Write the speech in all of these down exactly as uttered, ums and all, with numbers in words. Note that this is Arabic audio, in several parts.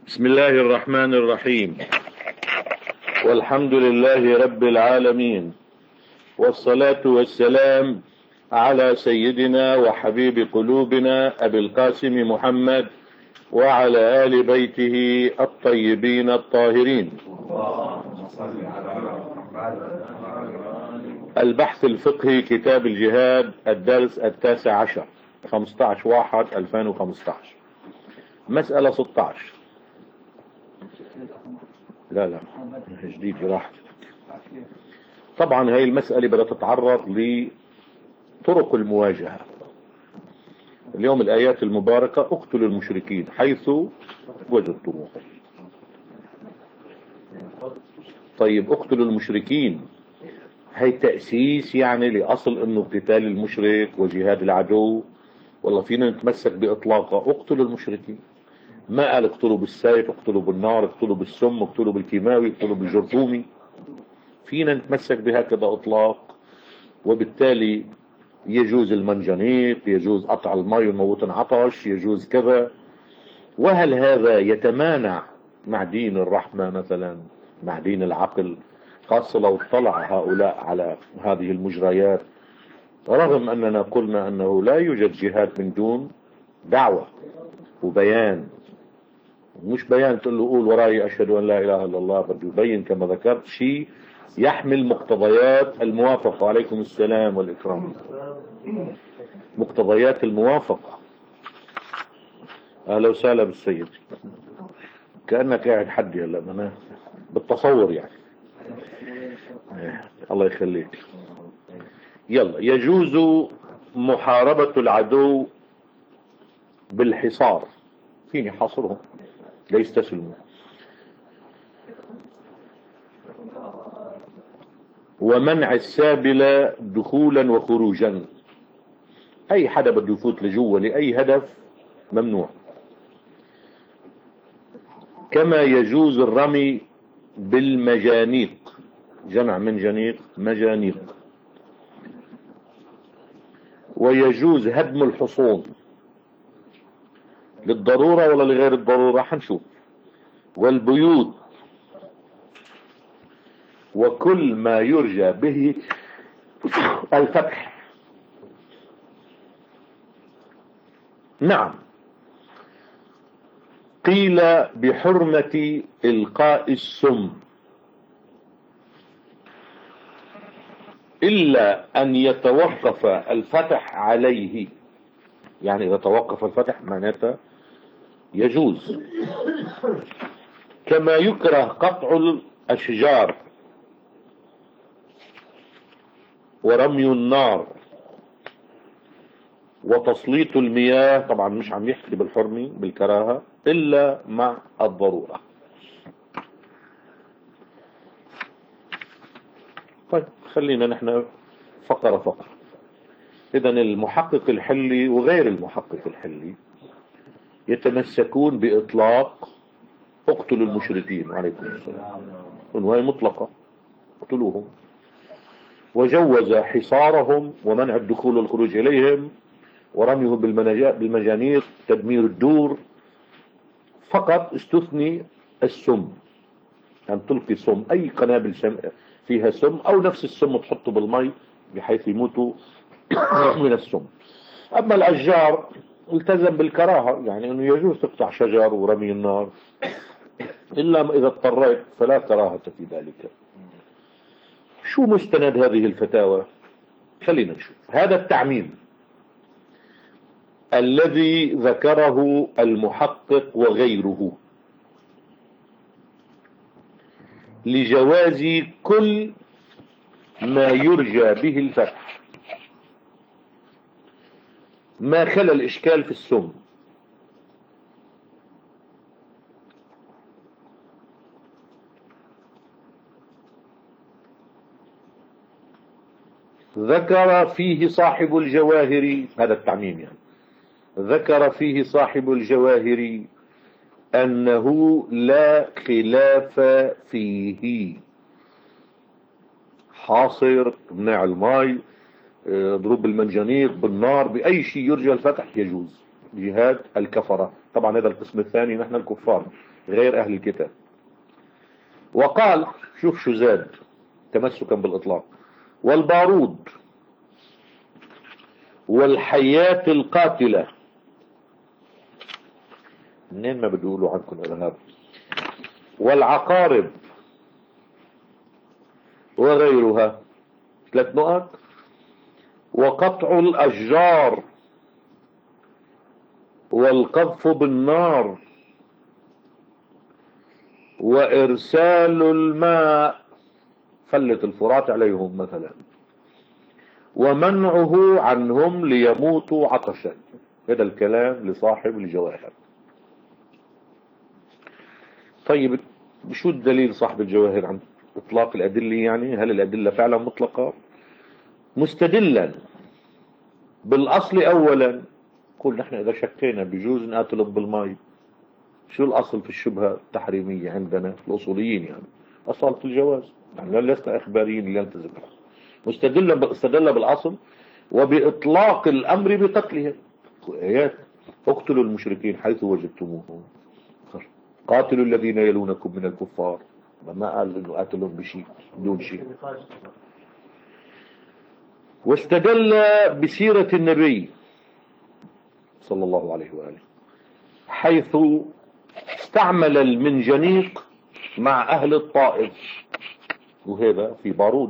بسم الله الرحمن الرحيم. والحمد لله رب العالمين، والصلاة والسلام على سيدنا وحبيب قلوبنا أبي القاسم محمد وعلى آل بيته الطيبين الطاهرين. البحث الفقهي كتاب الجهاد، الدرس التاسع عشر، خمسة عشر واحد ألفين وخمسة عشر، مسألة ستة عشر. لا لا جديد براحتك. طبعا هاي المسألة بدها تتعرض لطرق المواجهة. اليوم الآيات المباركة: اقتلوا المشركين حيث وجدتموهم. طيب اقتلوا المشركين، هي تأسيس يعني لأصل انه قتال المشرك وجهاد العدو، والله فينا نتمسك بإطلاقه اقتلوا المشركين. ما قال اقتلوا بالسيف، اقتلوا بالنار، اقتلوا بالسم، اقتلوا بالكيماوي، اقتلوا بالجرثومي. فينا نتمسك بهكذا اطلاق، وبالتالي يجوز المنجنيق، يجوز قطع الماء ونموت عطش، يجوز كذا. وهل هذا يتمانع مع دين الرحمة مثلا، مع دين العقل؟ خاصة لو اطلع هؤلاء على هذه المجريات، رغم أننا قلنا أنه لا يوجد جهاد من دون دعوة وبيان. مش بيان تقول له قول وراي أشهد أن لا إله إلا الله، بده يبين كما ذكرت شيء يحمل مقتضيات الموافقة. عليكم السلام والإكرام. مقتضيات الموافقة. أهلا وسهلا بالسيد، كأنك قاعد حدي هلا أنا بالتصور يعني. الله يخليك. يلا. يجوز محاربة العدو بالحصار، فيني حاصرهم ليستسلموا، ومنع السابلة دخولا وخروجا. اي حدا بده يفوت لجوا لأي هدف ممنوع. كما يجوز الرمي بالمجانيق، جمع من جنيق مجانيق. ويجوز هدم الحصون للضرورة ولا لغير الضرورة حنشوف. والبيوت، وكل ما يرجى به الفتح. نعم. قيل بحرمة إلقاء السم إلا أن يتوقف الفتح عليه. يعني إذا توقف الفتح معناته يجوز. كما يكره قطع الأشجار ورمي النار وتسليط المياه. طبعا مش عم يحكي بالحرمة بالكراهة إلا مع الضرورة. طيب خلينا نحن فقرة فقرة. إذن المحقق الحلي وغير المحقق الحلي يتمسكون بإطلاق اقتلوا المشركين. عليكم السلام. وهي مطلقة، اقتلوهم. وجوز حصارهم ومنع الدخول والخروج إليهم ورميهم بالمجانيق، تدمير الدور. فقط استثني السم، أن تلقي سم، أي قنابل فيها سم أو نفس السم تحطه بالمي بحيث يموتوا من السم. أما الأشجار التزم بالكراهة، يعني أنه يجوز تقطع شجر ورمي النار، إلا إذا اضطريت فلا كراهة في ذلك. شو مستند هذه الفتاوى؟ خلينا نشوف. هذا التعميم الذي ذكره المحقق وغيره لجواز كل ما يرجى به الفتح، ما خلا الإشكال في السم. ذكر فيه صاحب الجواهر، هذا التعميم يعني، ذكر فيه صاحب الجواهر أنه لا خلاف فيه. حاصر، منع الماء، ضروب المنجنيق بالنار، بأي شيء يرجى الفتح يجوز. جهاد الكفرة طبعا هذا القسم الثاني، نحن الكفار غير أهل الكتاب. وقال، شوف شو زاد تمسكا بالإطلاق: والبارود والحيات القاتلة. منين ما بدو يقولوا عنكم إرهاب؟ والعقارب وغيرها. ثلاث نقط: وقطع الأشجار والقذف بالنار وإرسال الماء، فلة الفرات عليهم مثلا، ومنعه عنهم ليموتوا عطشا. هذا الكلام لصاحب الجواهر. طيب شو الدليل صاحب الجواهر عن إطلاق الأدلة؟ يعني هل الأدلة فعلا مطلقة؟ مستدلا بالأصل أولا. قل نحن إذا شكينا بجوز نقاتلهم بالماء. شو الأصل في الشبهة التحريمية عندنا الأصوليين؟ يعني أصالة الجواز، يعني لسنا إخباريين نلتزم. مستدلا استدل بالأصل وبإطلاق الأمر بقتلهم. آيات: اقتلوا المشركين حيث وجدتموهم، قاتلوا الذين يلونكم من الكفار. ما قال إنه قاتلهم بشيء دون شيء. واستدل بسيرة النبي صلى الله عليه وآله، حيث استعمل المنجنيق مع أهل الطائف، وهذا في بارود،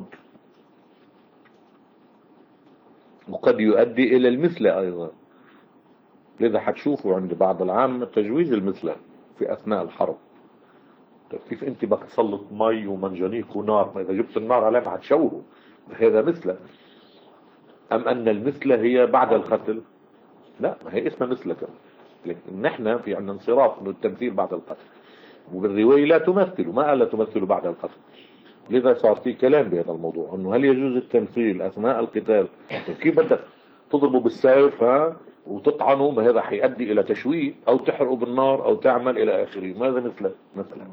وقد يؤدي إلى المثلى أيضا. لذا حتشوفوا عند بعض العامة تجويز المثلى في أثناء الحرب. طيب كيف أنت بدك تسلط مي ومنجنيق ونار؟ ما إذا جبت النار عليه ما حتشوهه، هذا مثلى. أم أن المثلى هي بعد القتل؟ لا، ما هي اسمها مثلى كمان. لكن نحن في عندنا انصراف من التمثيل بعد القتل، وبالرواية لا تمثل، ما قال لا تمثل بعد القتل. لذا صار في كلام بهذا الموضوع، انه هل يجوز التمثيل اثناء القتال؟ كيف بدك تضربه بالسيف ها وتطعنه؟ ما هذا حيؤدي الى تشويه، او تحرقه بالنار، او تعمل الى اخره. ماذا مثل مثلا؟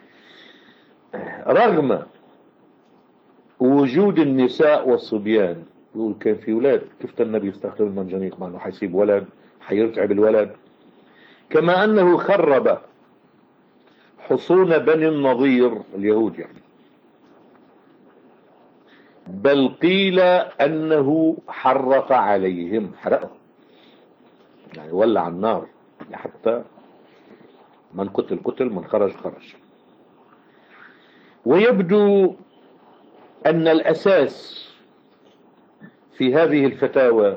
رغم وجود النساء والصبيان، يقول كان في ولاد، كيف النبي يستخدم المنجنيق مع انه حيسيب ولد، حيرتعب الولد. كما انه خرب حصون بني النضير، اليهود يعني، بل قيل انه حرق عليهم، حرقهم يعني ولع النار، حتى من قتل قتل، من خرج خرج. ويبدو ان الاساس في هذه الفتاوى،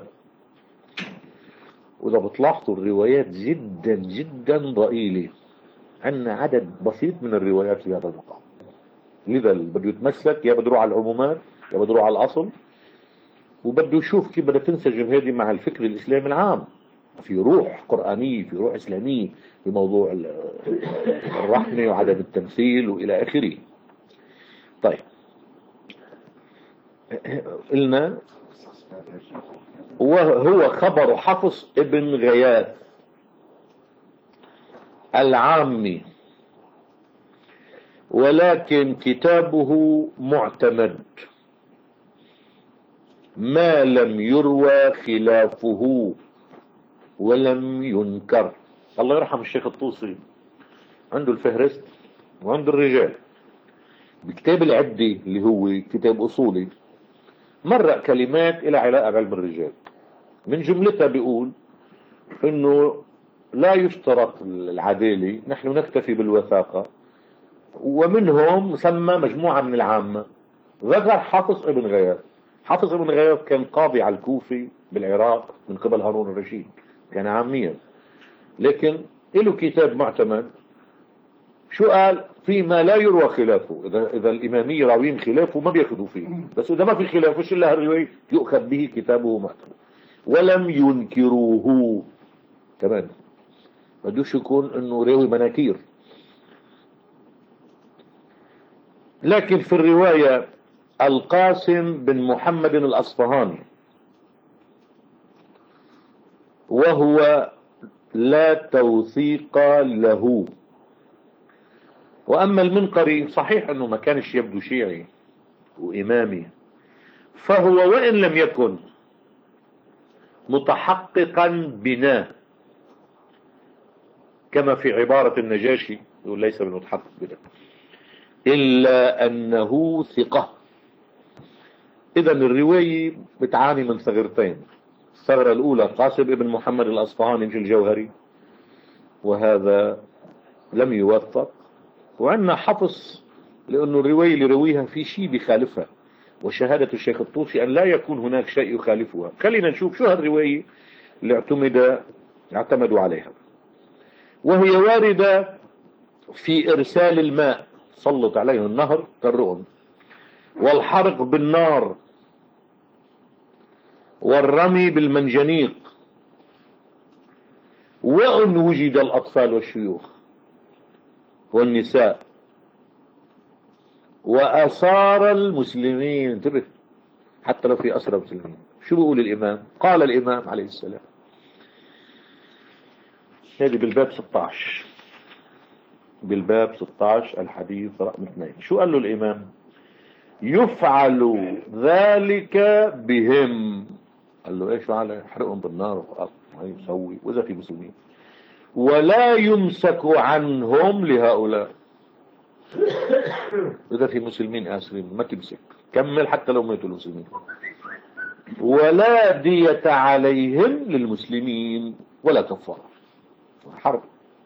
واذا بتلاحظوا الروايات جدا جدا ضئيلة، عندنا عدد بسيط من الروايات في هذا المقام. لذا اللي بده يتمسك يا بده يروح على العمومات يا بده يروح على الاصل، وبده يشوف كيف بدها تنسجم هذه مع الفكر الاسلامي العام، في روح قرآنية، في روح اسلامية، في موضوع الرحمة وعدم التمثيل والى اخره. طيب قلنا وهو خبر حفص ابن غياث العامي، ولكن كتابه معتمد ما لم يروى خلافه ولم ينكر. الله يرحم الشيخ الطوسي، عنده الفهرست وعنده الرجال. بكتاب العدة اللي هو كتاب أصولي مرق كلمات إلى علاقة بعلم الرجال، من جملتها بيقول إنه لا يشترط العدالة، نحن نكتفي بالوثاقة. ومنهم سمى مجموعة من العامة، ذكر حافظ ابن غياث. حافظ ابن غياث كان قاضي على الكوفي بالعراق من قبل هارون الرشيد، كان عاميا، لكن له كتاب معتمد. شو قال؟ فيما لا يروى خلافه. إذا, إذا الإمامية راوين خلافه ما بيأخذوا فيه، بس إذا ما في خلافه شو إلا هالرواية يؤخذ به، كتابه معتمد. ولم ينكروه كمان، بدوش يكون إنه راوي مناكير. لكن في الرواية القاسم بن محمد الأصفهاني، وهو لا توثيق له. وأما المنقري صحيح أنه ما كانش يبدو شيعي وإمامي، فهو وإن لم يكن متحققا بنا كما في عبارة النجاشي يقول ليس بالمتحقق بده إلا أنه ثقة. إذا الرواية بتعاني من ثغرتين. الثغرة الأولى قاسم ابن محمد الأصفهاني مش الجوهري، وهذا لم يوثق. وعندنا حفص، لأنه الرواية اللي رويها في شيء بخالفها، وشهادة الشيخ الطوسي أن لا يكون هناك شيء يخالفها. خلينا نشوف شو هالرواية اللي اعتمد اعتمدوا عليها. وهي واردة في إرسال الماء، سلط عليه النهر كالرؤم، والحرق بالنار، والرمي بالمنجنيق، وأن وجد الأطفال والشيوخ والنساء وأسار المسلمين. انتبه، حتى لو في أسرى مسلمين. شو بيقول الإمام؟ قال الإمام عليه السلام، هذه بالباب ستة عشر، بالباب ستة عشر الحديث رقم اثنين. شو قال له الإمام؟ يفعل ذلك بهم. قال له ايش فعل؟ يحرقهم بالنار وهي يسوي، وإذا في مسلمين، ولا يمسك عنهم لهؤلاء. إذا في مسلمين آسرين ما تمسك، كمل حتى لو ماتوا المسلمين. ولا دية عليهم للمسلمين ولا كفارة. حرب.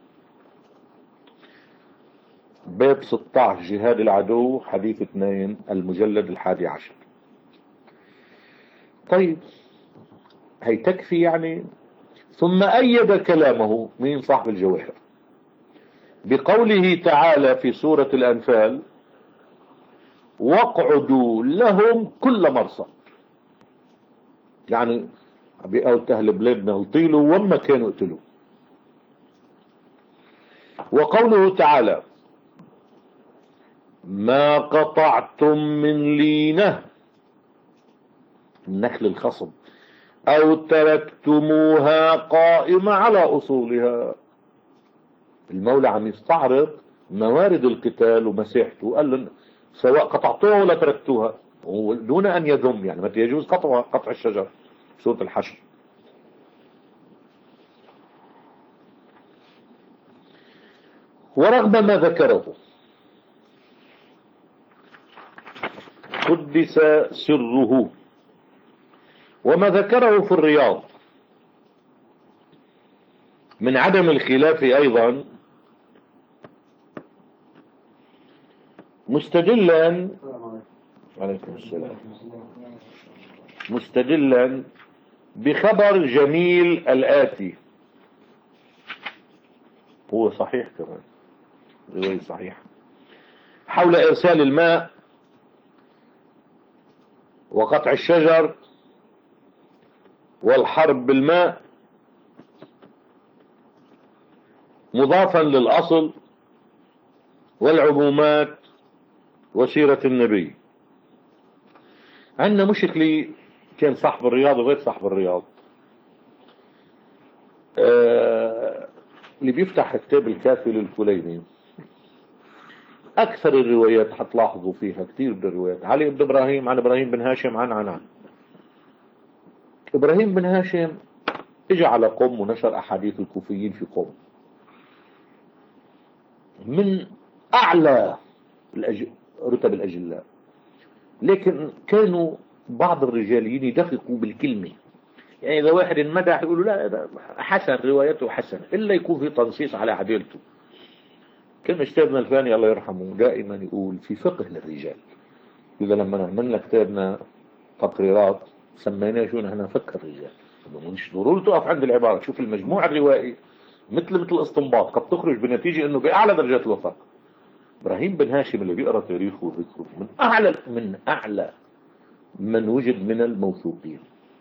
باب ستة عشر جهاد العدو، حديث اثنين، المجلد الحادي عشر. طيب هي تكفي يعني. ثم أيد كلامه من صاحب الجواهر بقوله تعالى في سورة الأنفال: واقعدوا لهم كل مرصد. يعني بقولت أهل بلادنا وطيلوا وما كانوا قتلوا. وقوله تعالى: ما قطعتم من لينة، النخل الخصب، أو تركتموها قائمة على أصولها. المولى عم يستعرض موارد القتال ومساحته، قال لنا سواء قطعتوها ولا تركتوها، دون أن يذم، يعني متى يجوز قطع قطع الشجر، سورة الحشر. ورغم ما ذكره قدس سره، وما ذكره في الرياض من عدم الخلاف أيضا، مستدلا عليكم السلام مستدلا بخبر جميل الآتي. هو صحيح كمان، رواية صحيح، حول إرسال الماء وقطع الشجر والحرب بالماء، مضافا للأصل والعمومات وسيرة النبي. عندنا مشكلة، كان صاحب الرياض وغير صاحب الرياض. آه اللي بيفتح كتاب الكافي للكليني، أكثر الروايات حتلاحظوا فيها كثير من الروايات علي بن إبراهيم عن إبراهيم بن هاشم عن عن عن إبراهيم بن هاشم اجى على قم ونشر أحاديث الكوفيين في قم، من أعلى رتب الأجلاء، لكن كانوا بعض الرجاليين يدققوا بالكلمة. يعني إذا واحد انمدح يقولوا لا حسن، روايته حسن، إلا يكون في تنصيص على عدالته. كان أستاذنا الفاني الله يرحمه دائما يقول في فقه للرجال. إذا لما عملنا كتابنا تقريرات سميناه شو نحن فقه الرجال، مش ضروري تقف عند العبارة، تشوف المجموع الروائي مثل مثل استنباط قد تخرج بنتيجة انه بأعلى درجات الوفاق. إبراهيم بن هاشم اللي بيقرأ تاريخه وذكره من أعلى من أعلى من وجد من الموثوقين.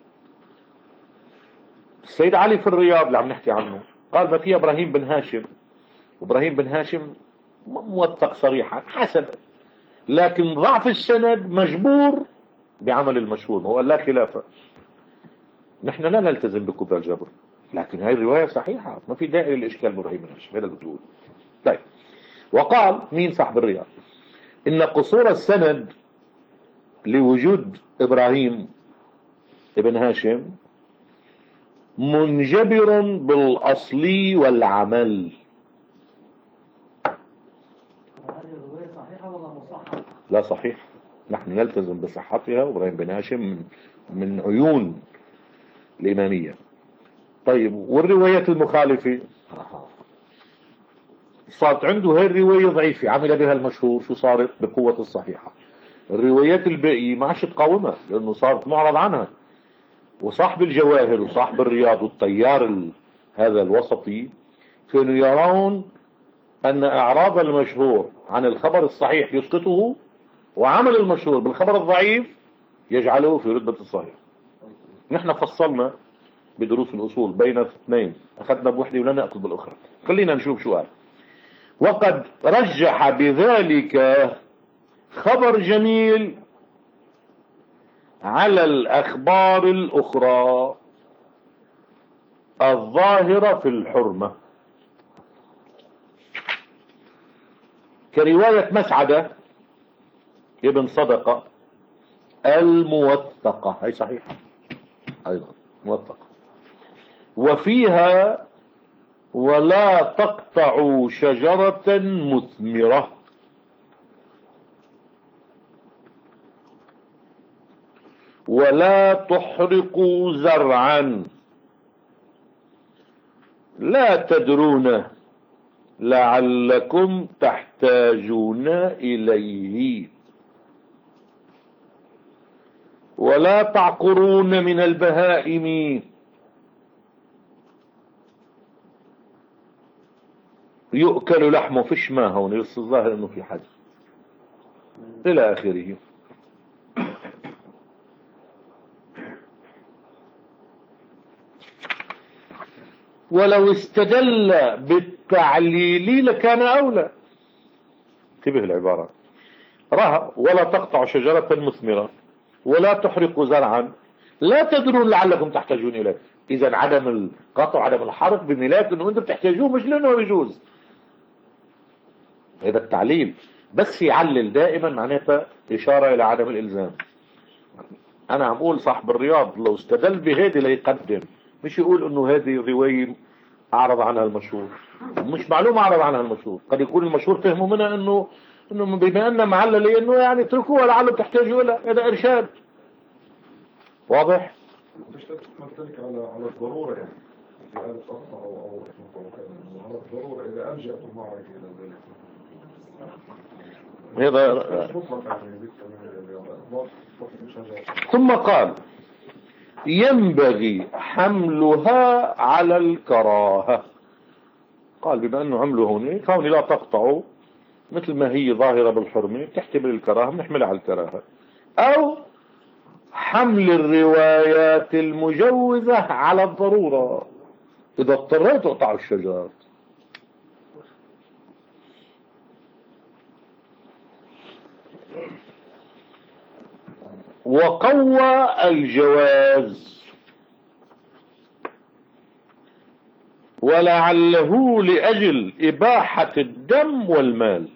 السيد علي في الرياض اللي عم نحكي عنه قال ما في إبراهيم بن هاشم، وإبراهيم بن هاشم موثق صريحا حسن، لكن ضعف السند مجبور بعمل المشهور، هو لا خلافه. نحن لا نلتزم بكتب الجبر، لكن هاي الرواية صحيحة، ما في داعي للإشكال إبراهيم بن هاشم، هذا بتقول. طيب، وقال مين صاحب الرياض إن قصور السند لوجود إبراهيم ابن هاشم منجبر بالأصلي والعمل. الرواية صحيحة ولا مصححة؟ لا صحيح، نحن نلتزم بصحتها، وابراهيم بن هاشم من, من عيون الإمامية. طيب والروايات المخالفة صارت عنده هاي الرواية ضعيفة، عمل بها المشهور، شو صارت بقوة الصحيحة. الروايات الباقية ما عادش تقاومها لأنه صارت معرض عنها. وصاحب الجواهر وصاحب الرياض والطيار ال... هذا الوسطي كانوا يرون أن إعراض المشهور عن الخبر الصحيح يسقطه، وعمل المشهور بالخبر الضعيف يجعله في رتبة الصحيح. نحن فصلنا بدروس الأصول بين اثنين، أخذنا بوحدة ولا نأخذ بالأخرى. خلينا نشوف شو قال. وقد رجح بذلك خبر جميل على الأخبار الأخرى الظاهرة في الحرمة، كرواية مسعدة ابن صدقة الموثقة، هي صحيحة أيضا موثقة، وفيها ولا تقطعوا شجرة مثمرة ولا تحرقوا زرعا لا تدرون لعلكم تحتاجون إليه، ولا تعقرون من البهائم يؤكل لحمه، فيش ما هون بس الظاهر انه في حد الى اخره. ولو استدل بالتعليل لكان اولى. انتبه العبارة، راها ولا تقطع شجرة مثمرة ولا تحرق زرعا لا تدرون لعلكم تحتاجون اليه. اذا عدم القطع عدم الحرق بملاك انه انتم بتحتاجوه، مش لانه يجوز. هذا التعليل بس يعلل دائما معناتها اشارة الى عدم الالزام. انا عم اقول صاحب الرياض لو استدل بهذه ليقدم، مش يقول انه هذه رواية اعرض عنها المشهور. مش معلوم اعرض عنها المشهور، قد يكون المشهور فهموا منها انه انه بما ان معلل انه يعني اتركوها لعلهم تحتاجوا لها، هذا ارشاد واضح. تختلف على على الضرورة، يعني في حالة أخطأ أو أو على الضرورة إذا ألجأت المعركة إلى ذلك. هذا ثم قال ينبغي حملها على الكراهة. قال بما أنه عمله هون كوني لا تقطعوا مثل ما هي ظاهرة بالحرمة تحتمل الكراهة، بنحملها على الكراهة، أو حمل الروايات المجوزة على الضرورة إذا اضطريت اقطع الشجر. وقوى الجواز ولعله لأجل إباحة الدم والمال.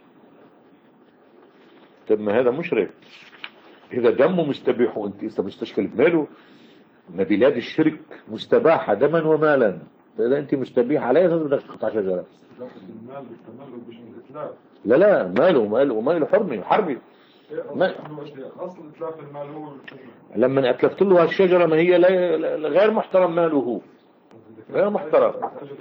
طب ما هذا مشرك، إذا دمه مستبيح وانت إذا مستشكل بماله، ما بلاد الشرك مستباحة دما ومالا، فإذا انت مستبيح عليه بدك تقطع شجرة. لا لا ماله ماله ماله حرمي حربي. ما أصل إتلاف المال هو لما أتلفت له هالشجرة ما هي غير محترم ماله، غير محترم.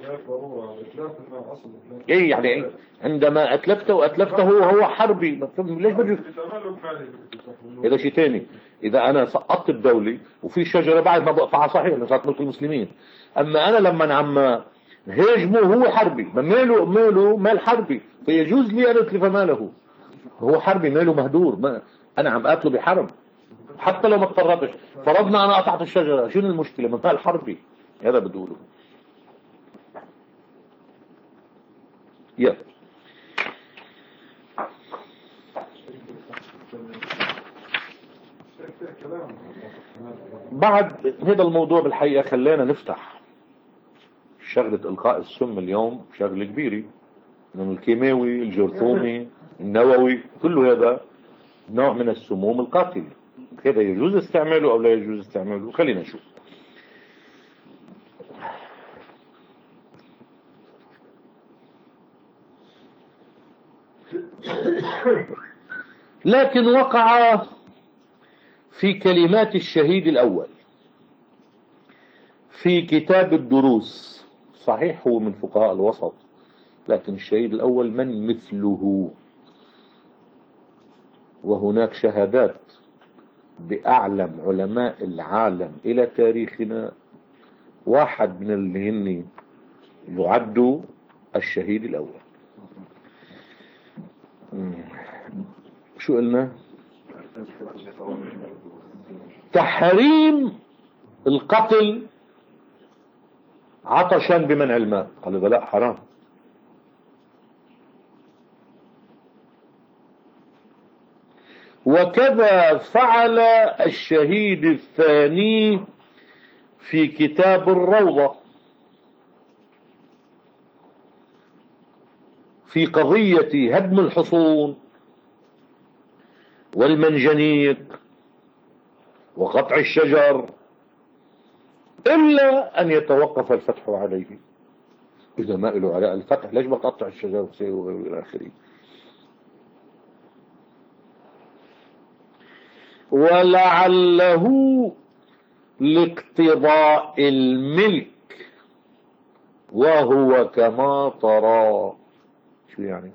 ايه يعني ايه عندما اتلفته واتلفته هو حربي، ليش بدي هذا شيء ثاني. اذا انا سقطت الدولة وفي شجرة بعد ما بقطعها صحيح لأنه صارت ملك المسلمين، اما انا لما عم هاجمه هو حربي، ماله ماله مال حربي، فيجوز لي ان اتلف ماله. هو حربي ماله مهدور، ما انا عم قاتله بحرب حتى لو ما اضطرتش. فرضنا انا قطعت الشجرة، شنو المشكلة؟ من مال حربي. هذا بدوله. يلا بعد هذا الموضوع بالحقيقة خلينا نفتح شغلة إلقاء السم اليوم، شغلة كبيرة من الكيماوي الجرثومي النووي، كله هذا نوع من السموم القاتلة. هذا يجوز استعماله أو لا يجوز استعماله؟ خلينا نشوف. لكن وقع في كلمات الشهيد الأول في كتاب الدروس. صحيح هو من فقهاء الوسط، لكن الشهيد الأول من مثله؟ وهناك شهادات بأعلم علماء العالم إلى تاريخنا، واحد من اللي هن يعد الشهيد الأول. شو قلنا؟ تحريم القتل عطشا بمنع الماء، قال لا حرام. وكذا فعل الشهيد الثاني في كتاب الروضة في قضية هدم الحصون والمنجنيق وقطع الشجر، إلا أن يتوقف الفتح عليه. إذا ما له علاء الفتح ليش بقطع الشجر وإلى آخره. ولعله لاقتضاء الملك وهو كما ترى. شو يعني؟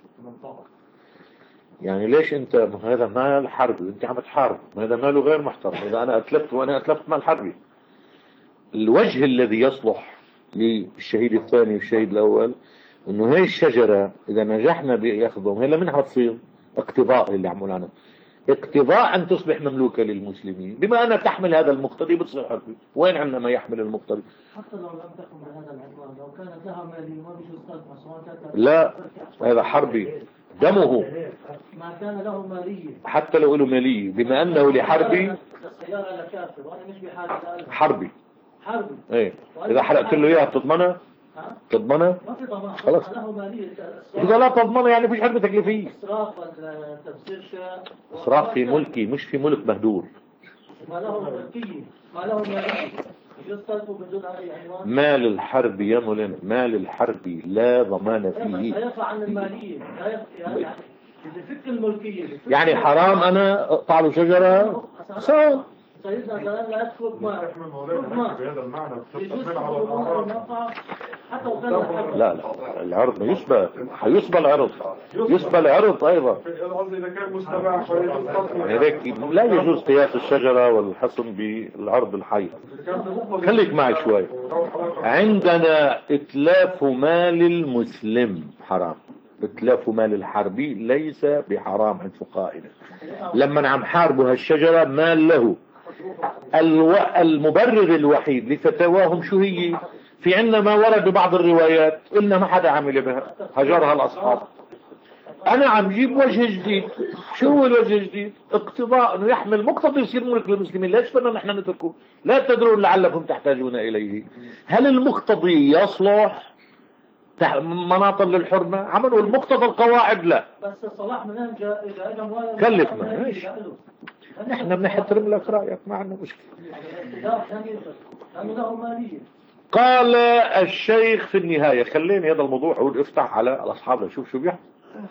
يعني ليش انت هذا مال حربي، انت عم تحارب، هذا ماله غير محترم. اذا انا اتلفت وانا اتلفت مال حربي، الوجه الذي يصلح للشهيد الثاني والشهيد الاول انه هي الشجرة اذا نجحنا بياخذهم هي منها تصير اقتضاء اللي عمول عنها، اقتضاء ان تصبح مملوكة للمسلمين. بما انها تحمل هذا المقتضي بتصير حربي. وين عندنا ما يحمل المقتضي؟ حتى لو لم تكن بهذا العنوان، لو كانت لها مالية ما بيجوز تدفع سواء. لا، هذا حربي دمه. ما كان له مالية حتى لو له مالية، بما انه لحربي السيارة لكافر وانا مش بحاجة حربي. حربي ايه، اذا حرقت له اياها بتضمنها؟ تضمنها؟ ما في ضمان، خلاص. له مالية. اذا لا تضمنها يعني فيش حرب تكليفية. اسراف تفسير شيء، اسراف في ملكي مش في ملك مهدور. ما له ملكية، ما له مالية. مال الحرب يا مولانا، مال الحرب لا ضمان فيه. يطلع عن المالية، يعني فك الملكية. يعني حرام انا اقطع له شجرة صار. سيدنا قال لا تفك ما بهذا المعنى حتى وكان الحرب. لا لا، العرض يسبى، حيسبى العرض، يسبى العرض ايضا. اذا كان مستباح هيك لا يجوز قياس الشجرة والحصن بالعرض الحي. خليك معي شوي. عندنا اتلاف مال المسلم حرام، اتلاف مال الحربي ليس بحرام عند فقهائنا. لما عم حاربوا هالشجرة مال له. الو... المبرر الوحيد لفتواهم شو هي؟ في عندنا ما ورد ببعض الروايات قلنا ما حدا عمل بها، هجرها الأصحاب. أنا عم جيب وجه جديد. شو هو الوجه الجديد؟ اقتضاء أنه يحمل مقتضى يصير ملك للمسلمين. ليش بدنا نحن نتركه؟ لا تدرون لعلكم تحتاجون إليه. هل المقتضي يصلح مناط للحرمة؟ عملوا المقتضى القواعد لا. بس صلاح من جاء إذا أجا كلفنا ماشي. نحن بنحترم لك رأيك، ما عندنا مشكلة. قال الشيخ في النهاية، خليني هذا الموضوع عود افتح على الأصحاب نشوف شو بيحصل.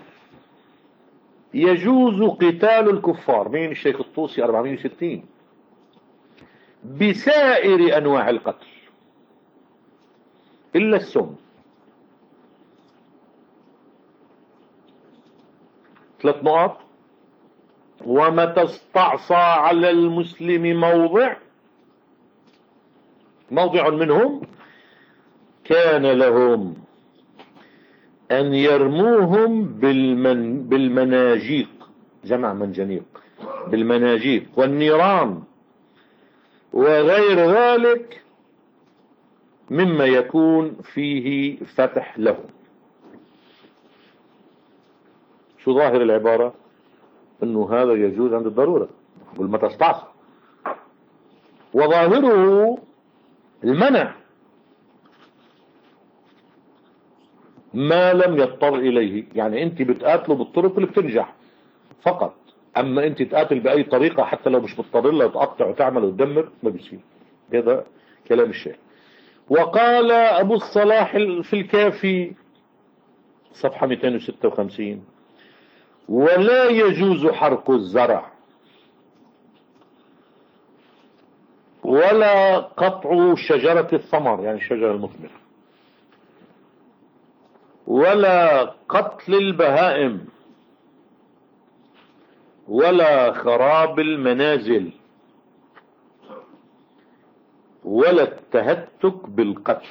يجوز قتال الكفار، مين الشيخ الطوسي أربعمائة وستين، بسائر أنواع القتل إلا السم. ثلاث نقط. ومتى استعصى على المسلم موضع موضع منهم كان لهم أن يرموهم بالمن بالمناجيق، جمع منجنيق، بالمناجيق والنيران وغير ذلك مما يكون فيه فتح لهم. شو ظاهر العبارة؟ انه هذا يجوز عند الضرورة والمتى استعصى، وظاهره المنع ما لم يضطر اليه. يعني انت بتقاتله بالطرق اللي بتنجح فقط، اما انت تقاتل باي طريقة حتى لو مش مضطر لها تقطع وتعمل وتدمر ما بيصير. هذا كلام الشيخ. وقال ابو الصلاح في الكافي صفحة مئتين وستة وخمسين: ولا يجوز حرق الزرع ولا قطع شجرة الثمر يعني الشجرة المثمرة ولا قتل البهائم ولا خراب المنازل ولا التهتك بالقتل.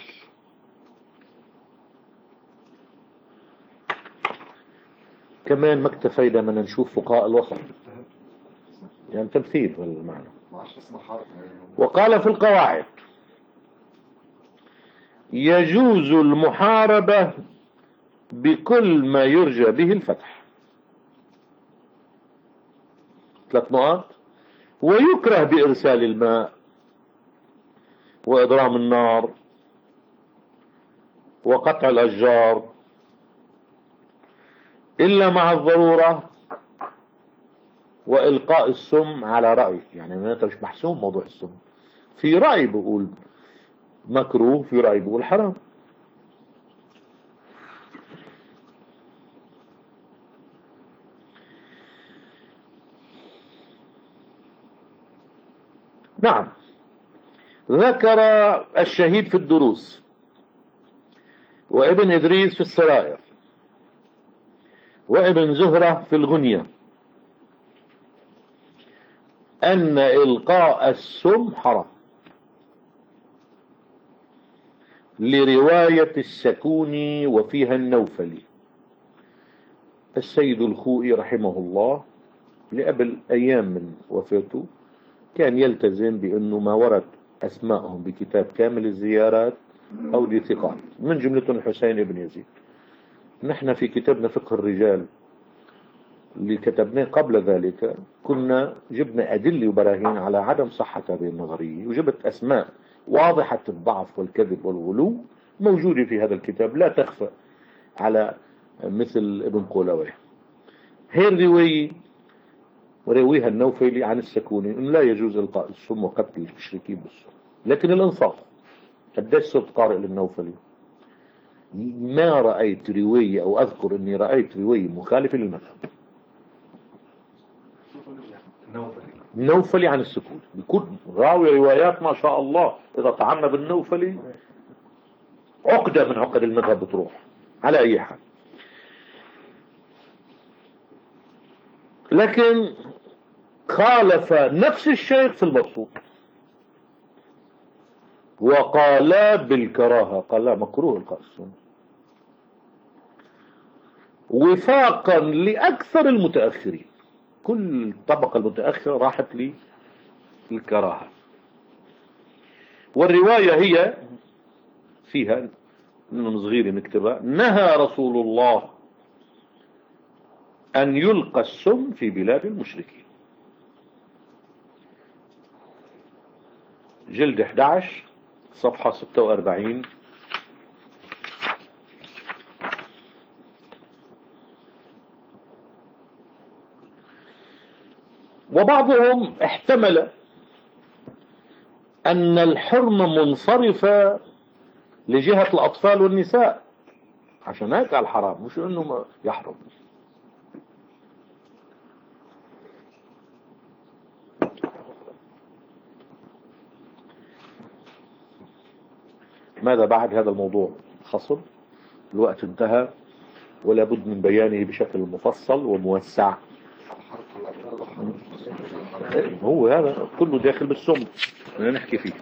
كمان ما اكتفينا من نشوف فقهاء الوسط يعني تمثيل بالمعنى. وقال في القواعد يجوز المحاربة بكل ما يرجى به الفتح، ثلاث نقاط، ويكره بإرسال الماء وإضرام النار وقطع الأشجار إلا مع الضرورة وإلقاء السم على رأي. يعني أنت مش محسوم موضوع السم، في رأي بقول مكروه، في رأي بقول حرام. نعم، ذكر الشهيد في الدروس وابن إدريس في السرائر وابن زهرة في الغنية أن إلقاء السم حرام، لرواية السكوني وفيها النوفلي. السيد الخوئي رحمه الله لقبل أيام من وفاته كان يلتزم بأنه ما ورد أسماءهم بكتاب كامل الزيارات أو لثقات، من جملتهم الحسين بن يزيد. نحن في كتابنا فقه الرجال اللي كتبناه قبل ذلك كنا جبنا أدلة وبراهين على عدم صحة هذه النظرية، وجبت أسماء واضحة الضعف والكذب والغلو موجودة في هذا الكتاب لا تخفى على مثل ابن قولويه. هي الرواية رويها النوفلي عن السكوني إنه لا يجوز إلقاء السم وقتل المشركين بالسم، لكن الإنصاف قديش صرت قارئ للنوفلي ما رأيت رواية أو أذكر أني رأيت رواية مخالفة للمذهب. النوفلي عن السكوني بيكون راوي روايات ما شاء الله، إذا طعنا بالنوفلي عقدة من عقد المذهب بتروح. على أي حال، لكن خالف نفس الشيخ في المبسوط وقال بالكراهة، قال لا مكروه إلقاء السم، وفاقا لأكثر المتأخرين. كل طبقة المتأخرة راحت لي الكراهة. والرواية هي فيها من صغير نكتبها: نهى رسول الله أن يلقى السم في بلاد المشركين. جلد أحد عشر صفحة ستة وأربعين. وبعضهم احتمل أن الحرمة منصرفة لجهة الأطفال والنساء، عشان هيك على الحرام، مش أنه يحرم. ماذا بعد هذا الموضوع خصب؟ الوقت انتهى ولا بد من بيانه بشكل مفصل وموسع. هو هذا كله داخل بالسم بدنا نحكي فيه.